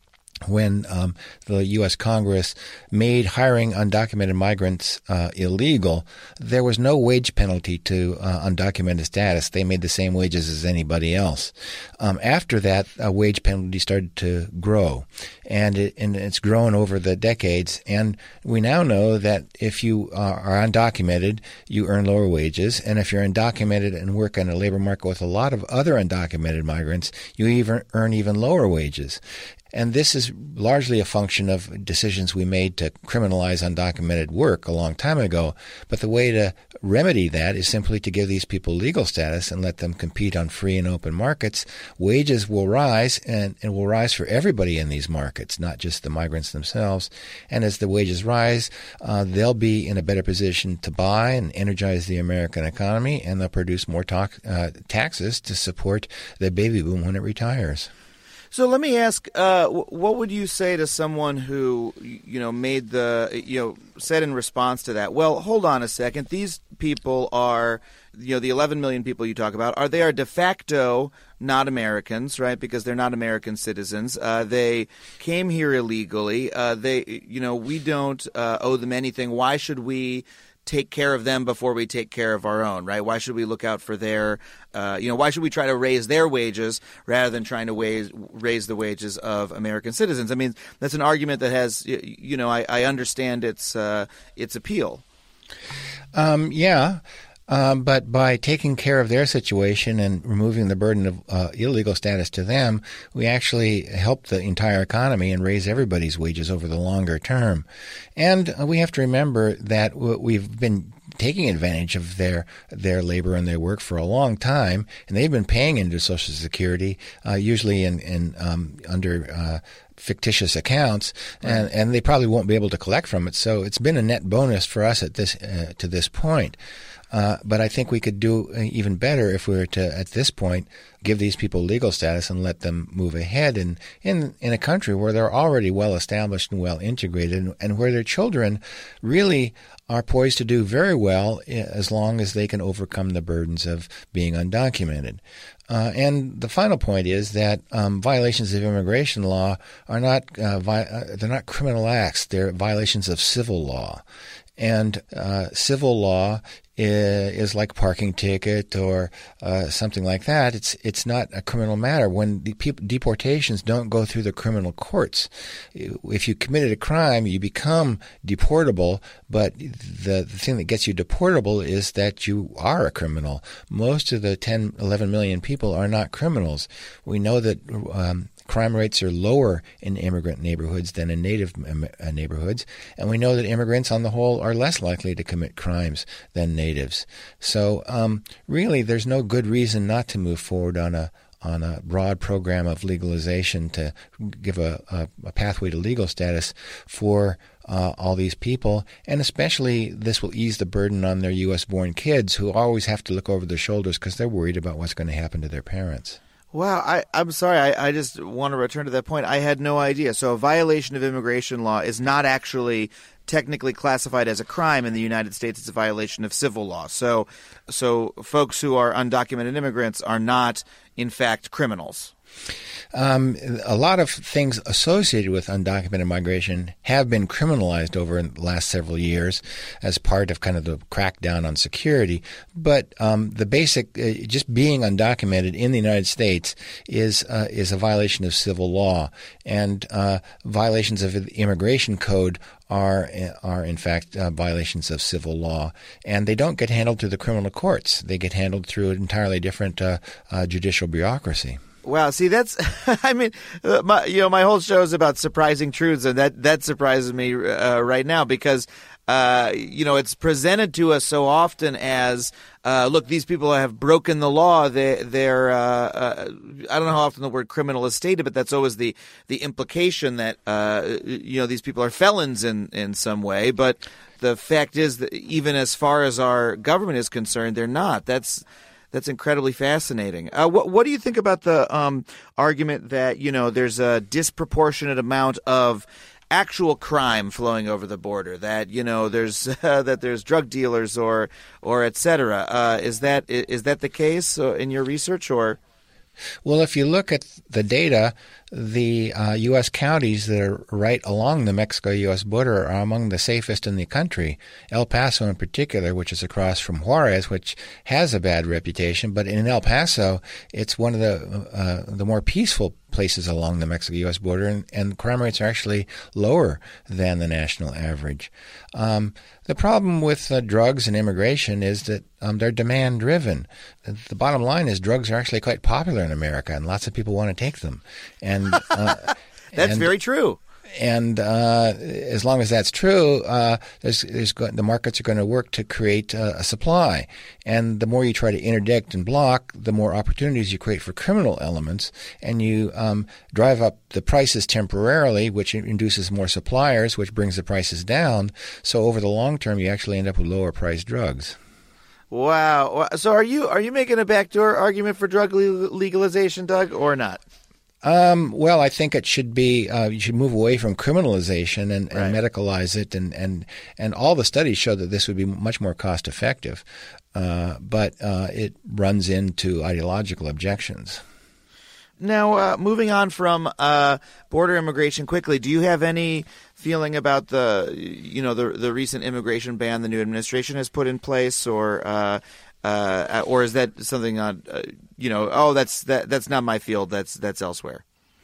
when um, the U S Congress made hiring undocumented migrants uh, illegal, there was no wage penalty to uh, undocumented status. They made the same wages as anybody else. Um, after that, a wage penalty started to grow, and, it, and it's grown over the decades. And we now know that if you are, are undocumented, you earn lower wages, and if you're undocumented and work in a labor market with a lot of other undocumented migrants, you even earn even lower wages. And this is largely a function of decisions we made to criminalize undocumented work a long time ago. But the way to remedy that is simply to give these people legal status and let them compete on free and open markets. Wages will rise, and it will rise for everybody in these markets, not just the migrants themselves. And as the wages rise, uh, they'll be in a better position to buy and energize the American economy, and they'll produce more talk, uh, taxes to support the baby boom when it retires. So let me ask, uh, what would you say to someone who, you know, made the, you know, said in response to that, well, hold on a second, these people are, you know, the eleven million people you talk about, are they are de facto not Americans, right, because they're not American citizens. Uh, they came here illegally. Uh, they, you know, we don't uh, owe them anything. Why should we take care of them before we take care of our own, right? Why should we look out for their, uh, you know, why should we try to raise their wages rather than trying to raise, raise the wages of American citizens? I mean, that's an argument that has, you know, I, I understand its, uh, its appeal. Um, yeah. Um, but by taking care of their situation and removing the burden of uh, illegal status to them, we actually help the entire economy and raise everybody's wages over the longer term. And we have to remember that we've been taking advantage of their their labor and their work for a long time, and they've been paying into Social Security, uh, usually in, in um, under uh, fictitious accounts, and, and they probably won't be able to collect from it. So it's been a net bonus for us at this uh, to this point. Uh, but I think we could do even better if we were to, at this point, give these people legal status and let them move ahead in, in, in a country where they're already well established and well integrated, and, and where their children really are poised to do very well as long as they can overcome the burdens of being undocumented. Uh, and the final point is that um, violations of immigration law are not uh, vi- uh, they're not criminal acts; they're violations of civil law. And uh, civil law is, is like a parking ticket or uh, something like that. It's it's not a criminal matter. When the people, deportations don't go through the criminal courts, if you committed a crime, you become deportable. But the, the thing that gets you deportable is that you are a criminal. Most of the ten, eleven million people are not criminals. We know that Um, crime rates are lower in immigrant neighborhoods than in native neighborhoods, and we know that immigrants on the whole are less likely to commit crimes than natives. So um, really, there's no good reason not to move forward on a on a broad program of legalization to give a, a, a pathway to legal status for uh, all these people. And especially this will ease the burden on their U S born kids who always have to look over their shoulders because they're worried about what's going to happen to their parents. Wow, I, I'm sorry. I, I just want to return to that point. I had no idea. So a violation of immigration law is not actually technically classified as a crime in the United States. It's a violation of civil law. So, so folks who are undocumented immigrants are not, in fact, criminals. Um, a lot of things associated with undocumented migration have been criminalized over the last several years as part of kind of the crackdown on security. But um, the basic, uh, just being undocumented in the United States is uh, is a violation of civil law, and uh, violations of the immigration code are are in fact uh, violations of civil law, and they don't get handled through the criminal courts. They get handled through an entirely different uh, uh, judicial bureaucracy. Wow, see, that's, I mean, uh, my, you know, my whole show is about surprising truths, and that, that surprises me uh, right now because, uh, you know, it's presented to us so often as, uh, look, these people have broken the law. They, they're, uh, uh, I don't know how often the word criminal is stated, but that's always the, the implication that, uh, you know, these people are felons in, in some way. But the fact is that even as far as our government is concerned, they're not. That's That's incredibly fascinating. Uh, what what do you think about the um, argument that, you know, there's a disproportionate amount of actual crime flowing over the border? That, you know, there's uh, that there's drug dealers or or et cetera. Uh, is that is that the case in your research or? Well, if you look at the data, the uh, U S counties that are right along the Mexico-U S border are among the safest in the country. El Paso in particular, which is across from Juarez, which has a bad reputation, but in El Paso, it's one of the uh, the more peaceful places along the Mexico-U S border, and, and crime rates are actually lower than the national average. Um, the problem with uh, drugs and immigration is that um, they're demand-driven. The bottom line is drugs are actually quite popular in America, and lots of people want to take them. And uh, that's and, very true. And uh, as long as that's true, uh, there's, there's go- the markets are going to work to create uh, a supply. And the more you try to interdict and block, the more opportunities you create for criminal elements. And you um, drive up the prices temporarily, which induces more suppliers, which brings the prices down. So over the long term, you actually end up with lower priced drugs. Wow. So are you are you making a backdoor argument for drug legalization, Doug, or not? Um, well, I think it should be, uh, you should move away from criminalization and, and right. medicalize it. And, and, and all the studies show that this would be much more cost effective. Uh, but uh, it runs into ideological objections. Now, uh, moving on from uh, border immigration quickly, do you have any feeling about the, you know, the the recent immigration ban the new administration has put in place, or uh, uh, or is that something on, uh, you know, oh, that's that that's not my field, that's that's elsewhere?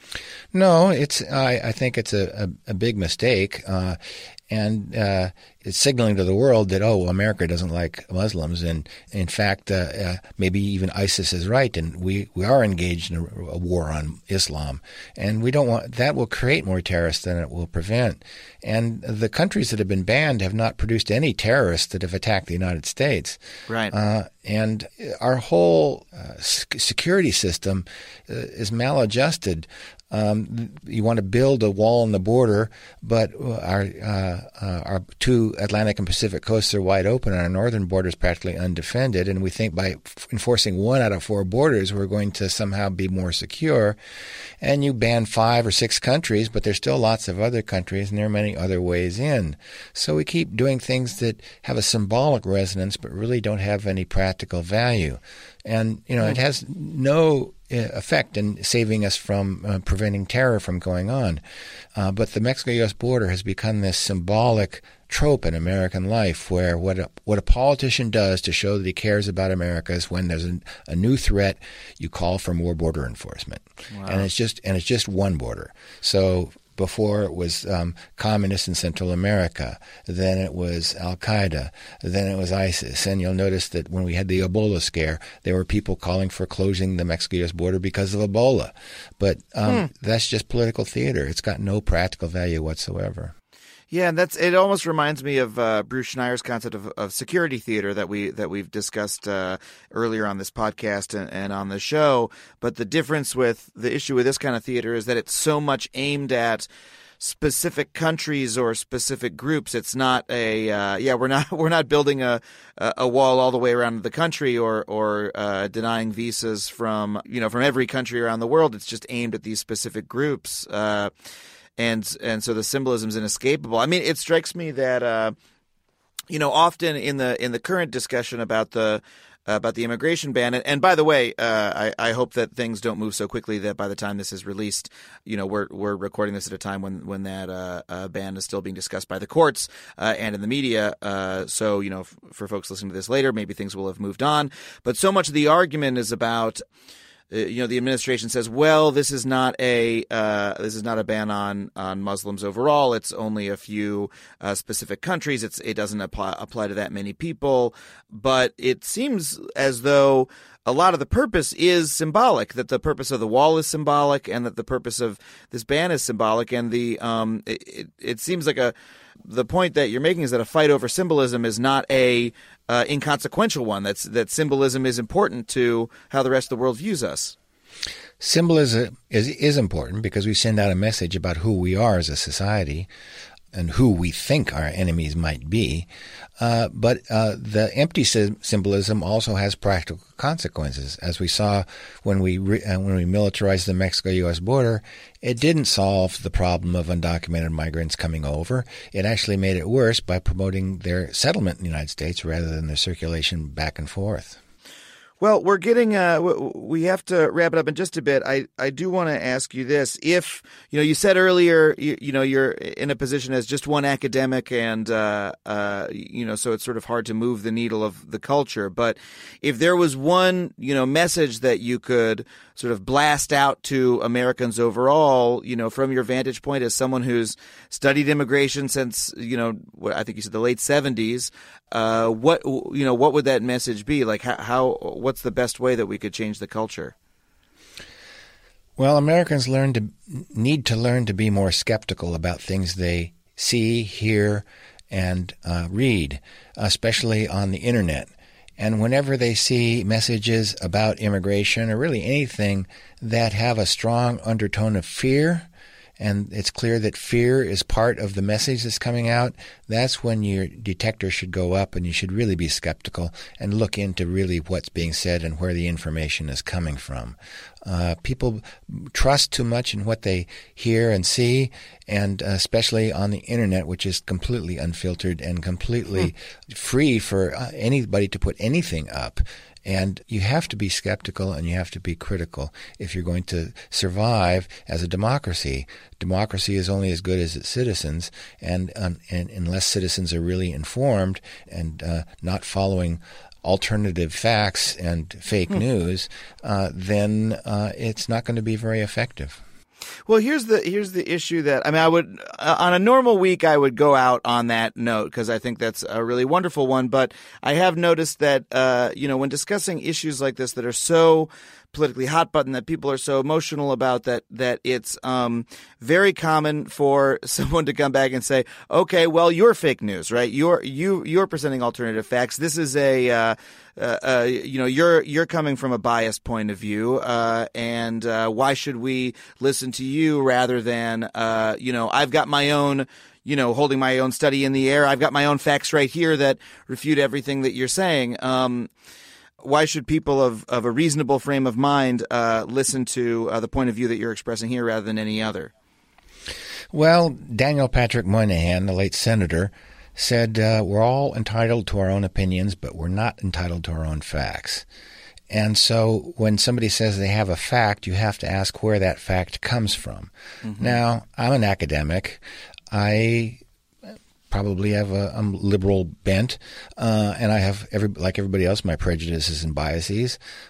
No, it's. I, I think it's a, a, a big mistake, uh, and uh, it's signaling to the world that, oh, America doesn't like Muslims, and in fact, uh, uh, maybe even ISIS is right, and we, we are engaged in a, a war on Islam, and we don't want that. Will create more terrorists than it will prevent. And the countries that have been banned have not produced any terrorists that have attacked the United States. Right. Uh, and our whole uh, security system uh, is maladjusted. Um, you want to build a wall on the border, but our uh, uh, our two Atlantic and Pacific coasts are wide open, and our northern border is practically undefended. And we think by f- enforcing one out of four borders, we're going to somehow be more secure. And you ban five or six countries, but there's still lots of other countries, and there are many other ways in. So we keep doing things that have a symbolic resonance, but really don't have any practical value. And, you know, it has no effect in saving us from uh, preventing terror from going on. Uh, but the Mexico-U S border has become this symbolic trope in American life where what a, what a politician does to show that he cares about America is when there's a, a new threat, you call for more border enforcement. Wow. And it's just and it's just one border. So before it was um, communists in Central America, then it was Al-Qaeda, then it was ISIS. And you'll notice that when we had the Ebola scare, there were people calling for closing the Mexico-U S border because of Ebola. But um, hmm. that's just political theater. It's got no practical value whatsoever. Yeah, and that's it. Almost reminds me of uh, Bruce Schneier's concept of, of security theater that we that we've discussed uh, earlier on this podcast and, and on the show. But the difference with the issue with this kind of theater is that it's so much aimed at specific countries or specific groups. It's not a uh, yeah. We're not we're not building a a wall all the way around the country or or uh, denying visas from you know from every country around the world. It's just aimed at these specific groups. Uh, And and so the symbolism is inescapable. I mean, it strikes me that uh, you know often in the in the current discussion about the uh, about the immigration ban. And, and by the way, uh, I, I hope that things don't move so quickly that by the time this is released, you know, we're we're recording this at a time when when that uh, uh, ban is still being discussed by the courts uh, and in the media. Uh, so you know, f- for folks listening to this later, maybe things will have moved on. But so much of the argument is about. Uh, you know, the administration says, well, this is not a uh, this is not a ban on, on Muslims overall. It's only a few uh, specific countries. It's it doesn't apply, apply to that many people. But it seems as though a lot of the purpose is symbolic, that the purpose of the wall is symbolic and that the purpose of this ban is symbolic. And the um, it, it, it seems like a the point that you're making is that a fight over symbolism is not a Uh, inconsequential one. That's that symbolism is important to how the rest of the world views us. Symbolism is is important because we send out a message about who we are as a society and who we think our enemies might be. Uh, but uh, the empty sy- symbolism also has practical consequences. As we saw when we re- uh, when we militarized the Mexico-U S border, it didn't solve the problem of undocumented migrants coming over. It actually made it worse by promoting their settlement in the United States rather than their circulation back and forth. Well, we're getting uh, – we have to wrap it up in just a bit. I, I do want to ask you this. If – you know, you said earlier, you, you know, you're in a position as just one academic and, uh, uh, you know, so it's sort of hard to move the needle of the culture. But if there was one, you know, message that you could sort of blast out to Americans overall, you know, from your vantage point as someone who's studied immigration since, you know, I think you said the late seventies, uh, what, you know, what would that message be? Like how, how what's the best way that we could change the culture? Well, Americans learn to need to learn to be more skeptical about things they see, hear, and uh, read, especially on the internet. And whenever they see messages about immigration or really anything that have a strong undertone of fear, and it's clear that fear is part of the message that's coming out, that's when your detector should go up and you should really be skeptical and look into really what's being said and where the information is coming from. Uh, people trust too much in what they hear and see, and uh, especially on the internet, which is completely unfiltered and completely hmm. free for uh, anybody to put anything up. And you have to be skeptical and you have to be critical if you're going to survive as a democracy. Democracy is only as good as its citizens, and, um, and unless citizens are really informed and uh, not following alternative facts and fake hmm. news, uh, then uh, it's not going to be very effective. Well, here's the here's the issue that I mean, I would uh, on a normal week I would go out on that note because I think that's a really wonderful one. But I have noticed that uh, you know when discussing issues like this that are so politically hot button that people are so emotional about that that it's um, very common for someone to come back and say, okay, well, you're fake news, right? You're you you're presenting alternative facts. This is a uh, uh, uh, you know you're you're coming from a biased point of view, uh, and uh, why should we listen to you rather than uh, you know I've got my own. You know, holding my own study in the air. I've got my own facts right here that refute everything that you're saying. Um, Why should people of, of a reasonable frame of mind uh, listen to uh, the point of view that you're expressing here rather than any other? Well, Daniel Patrick Moynihan, the late senator, said uh, we're all entitled to our own opinions, but we're not entitled to our own facts. And so when somebody says they have a fact, you have to ask where that fact comes from. Mm-hmm. Now, I'm an academic. I probably have a, a liberal bent, uh, and I have, every, like everybody else, my prejudices and biases.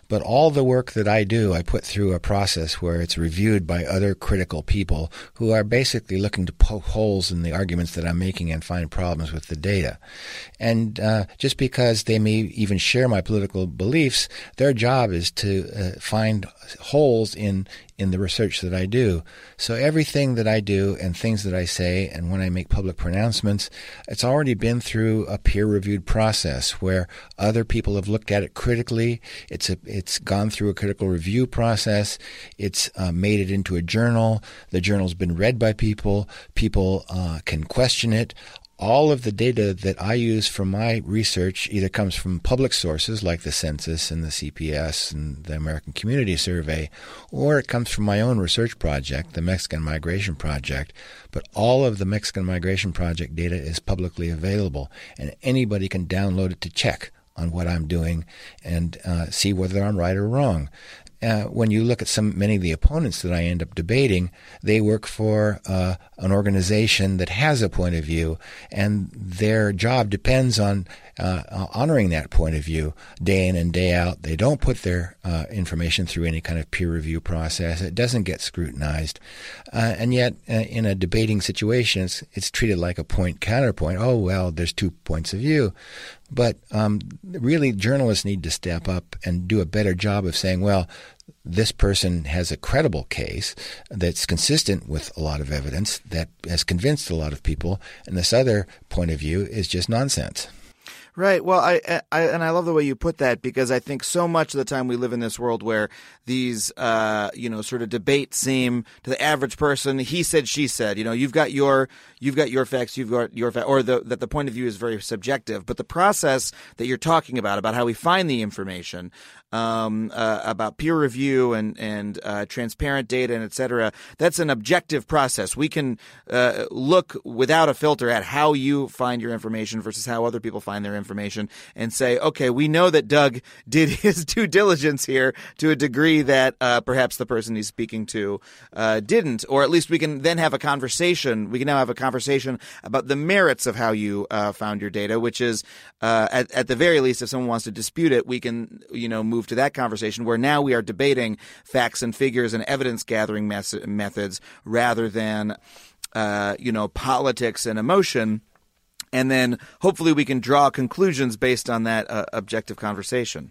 But all the work that I do, I put through a process where it's reviewed by other critical people who are basically looking to poke holes in the arguments that I'm making and find problems with the data. And uh, just because they may even share my political beliefs, their job is to uh, find holes in in the research that I do. So everything that I do and things that I say and when I make public pronouncements, it's already been through a peer-reviewed process where other people have looked at it critically. It's a, it's gone through a critical review process. It's uh, made it into a journal. The journal's been read by people. People uh, can question it. All of the data that I use for my research either comes from public sources like the census and the C P S and the American Community Survey, or it comes from my own research project, the Mexican Migration Project. But all of the Mexican Migration Project data is publicly available, and anybody can download it to check on what I'm doing and uh, see whether I'm right or wrong. Uh, when you look at some many of the opponents that I end up debating, they work for uh, an organization that has a point of view, and their job depends on uh, honoring that point of view day in and day out. They don't put their uh, information through any kind of peer review process. It doesn't get scrutinized. Uh, and yet, uh, in a debating situation, it's, it's treated like a point-counterpoint. Oh, well, there's two points of view. But um, really, journalists need to step up and do a better job of saying, well, this person has a credible case that's consistent with a lot of evidence that has convinced a lot of people, and this other point of view is just nonsense. Right. Well, I, I and I love the way you put that, because I think so much of the time we live in this world where these, uh, you know, sort of debates seem to the average person, he said, she said. You know, you've got your you've got your facts, you've got your facts, or the, that the point of view is very subjective. But the process that you're talking about, about how we find the information, um, uh, about peer review and and uh, transparent data and et cetera, that's an objective process. We can uh, look without a filter at how you find your information versus how other people find their information. information and say, okay, we know that Doug did his due diligence here to a degree that uh, perhaps the person he's speaking to uh, didn't, or at least we can then have a conversation. We can now have a conversation about the merits of how you uh, found your data, which is uh, at, at the very least, if someone wants to dispute it, we can, you know, move to that conversation where now we are debating facts and figures and evidence gathering mes- methods rather than, uh, you know, politics and emotion. And then hopefully we can draw conclusions based on that uh, objective conversation.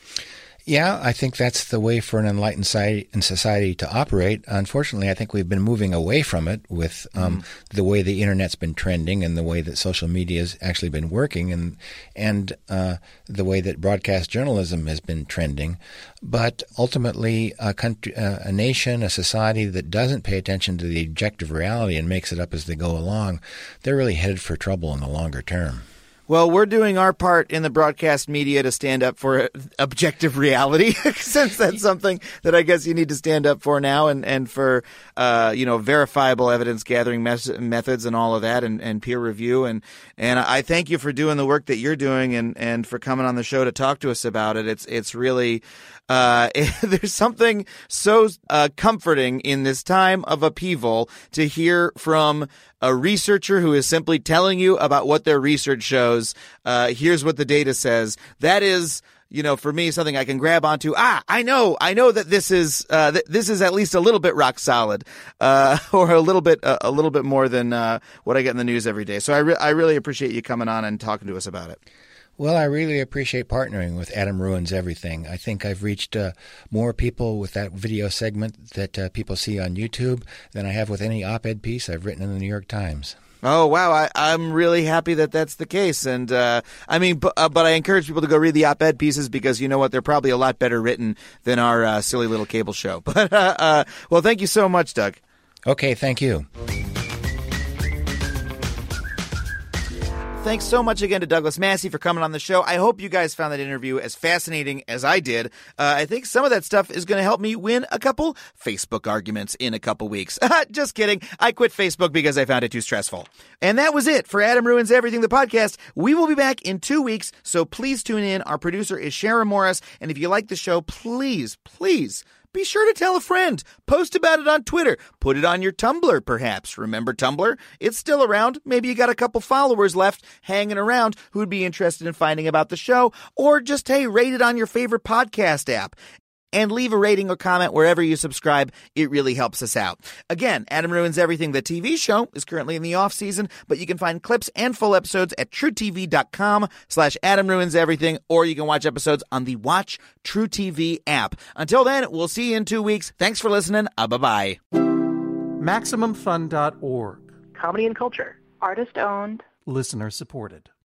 Yeah, I think that's the way for an enlightened society to operate. Unfortunately, I think we've been moving away from it with um, mm. the way the Internet's been trending and the way that social media has actually been working and and uh, the way that broadcast journalism has been trending. But ultimately, a country, uh, a nation, a society that doesn't pay attention to the objective reality and makes it up as they go along, they're really headed for trouble in the longer term. Well, we're doing our part in the broadcast media to stand up for objective reality, since that's something that I guess you need to stand up for now, and, and for, uh, you know, verifiable evidence gathering mes- methods and all of that, and, and peer review. And, and I thank you for doing the work that you're doing and, and for coming on the show to talk to us about it. It's, it's really, uh, it, there's something so uh, comforting in this time of upheaval to hear from a researcher who is simply telling you about what their research shows. Uh, here's what the data says. That is, you know, for me, something I can grab onto. Ah, I know, I know that this is, uh, th- this is at least a little bit rock solid, uh, or a little bit, uh, a little bit more than, uh, what I get in the news every day. So I, re- I really appreciate you coming on and talking to us about it. Well, I really appreciate partnering with Adam Ruins Everything. I think I've reached uh, more people with that video segment that uh, people see on YouTube than I have with any op-ed piece I've written in the New York Times. Oh, wow. I, I'm really happy that that's the case. And, uh, I mean, but, uh, but I encourage people to go read the op-ed pieces because you know what? They're probably a lot better written than our uh, silly little cable show. But, uh, uh, well, thank you so much, Doug. Okay, thank you. Thanks so much again to Douglas Massey for coming on the show. I hope you guys found that interview as fascinating as I did. Uh, I think some of that stuff is going to help me win a couple Facebook arguments in a couple weeks. Just kidding. I quit Facebook because I found it too stressful. And that was it for Adam Ruins Everything, the podcast. We will be back in two weeks, so please tune in. Our producer is Sharon Morris. And if you like the show, please, please, be sure to tell a friend. Post about it on Twitter. Put it on your Tumblr, perhaps. Remember Tumblr? It's still around. Maybe you got a couple followers left hanging around who'd be interested in finding about the show, or just, hey, rate it on your favorite podcast app. And leave a rating or comment wherever you subscribe. It really helps us out. Again, Adam Ruins Everything, the T V show, is currently in the off season, but you can find clips and full episodes at truetv.com slash Adam Ruins Everything, or you can watch episodes on the Watch True T V app. Until then, we'll see you in two weeks. Thanks for listening. Uh, bye-bye. Maximum Fun dot org. Comedy and culture. Artist owned. Listener supported.